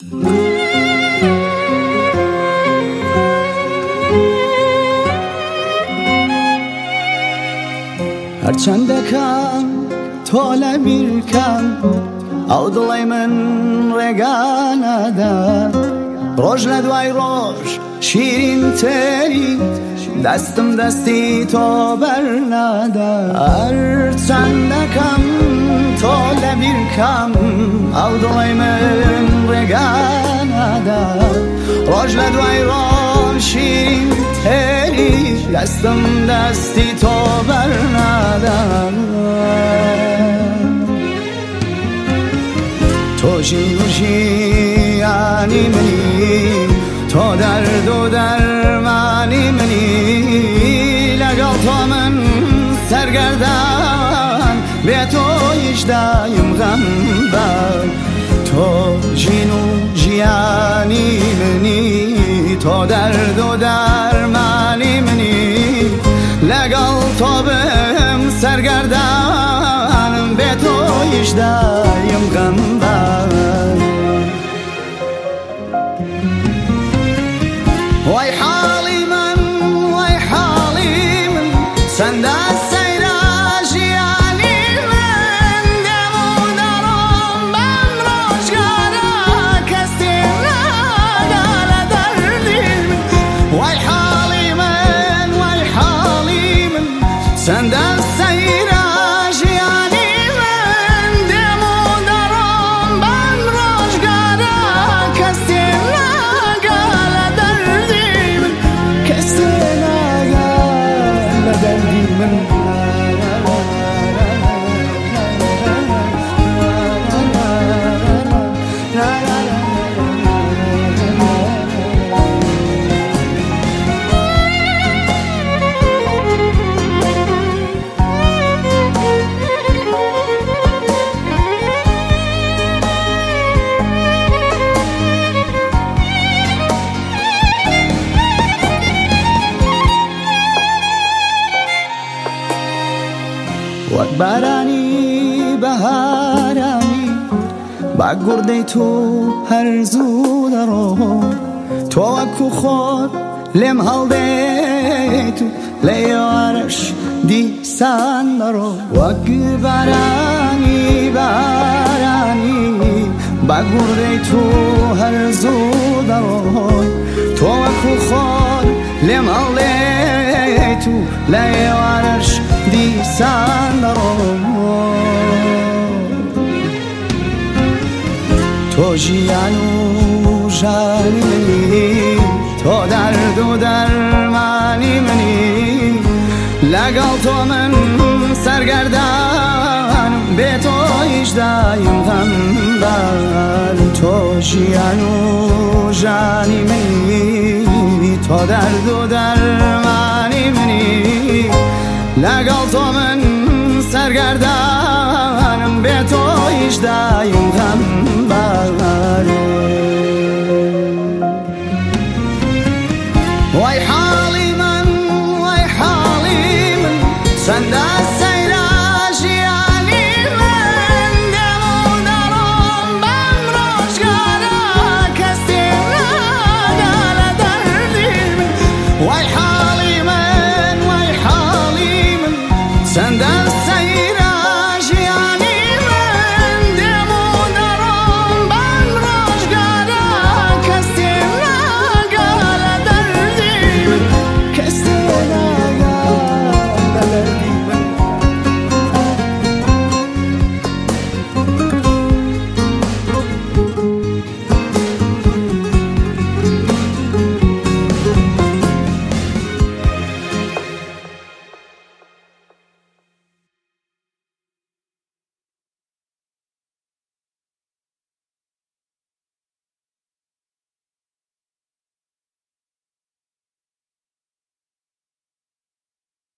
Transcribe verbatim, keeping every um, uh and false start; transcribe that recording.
هەرچەندەکەم تۆ لە بیرکەم ئەو دڵی من ڕێگانەدا ڕۆژ لە دوای ڕۆژ شیرین تێری دەستم دەستی تۆ بەرنادا هەرچەندەکەم تۆ لە بیرکەم ئەو دڵی من ڕێگانەدا ڕۆژ لە دوای ڕۆژ شیرین تێری دەستم دەستی تۆ بەرنادا تۆ ژین و ژیانی منی تۆ دەرد و دەرمانی منی لەگەڵ تۆ من سەرگەردان بێ تۆ هیچ دایم غەمبار تۆ ژین و ژیانی منی تۆ دەرد و دەرمانی منی لەگەڵ تۆ بم سەرگەردانم بێ تۆ هیچ دایم غەمبار وای حاڵی من وای حاڵی من چەندە سەیرە ژیانی من دێم و دەڕۆم بەم ڕۆژگارە کەس تێم ناگا لە دەردی من وای حاڵی من وای حاڵی من چەندە سەیرە ژیانی من دێم و دەڕۆم بەم ڕۆژگارە کەس تێم ناگا لە دەردی من کەس تێم ناگا لە دەردی من وەک بارانی بەهارانی با گوردەی تۆ هەرزوو دەڕۆ تۆ وەکو خۆر لێم هەڵدێت و لە ئێوارەش دیسان دەڕۆ وەک بارانی بارانی با گوردەی تۆ هەرزوو دەڕۆ تۆ وەکو خۆر لێم هەڵدێت و لە ئێوارەش دیسان دەڕۆ تۆ ژیان و ژانی منی تۆ دەرد و دەرمانی منی لەگەڵ تۆ من سەرگەردانم بێ تۆ هیچ دایم غەمبار تۆ ژیان و ژانی منی تۆ دەرد و دەرمانی منی لەگەڵ تۆ من سەرگەردانم بێ تۆ هیچ دایم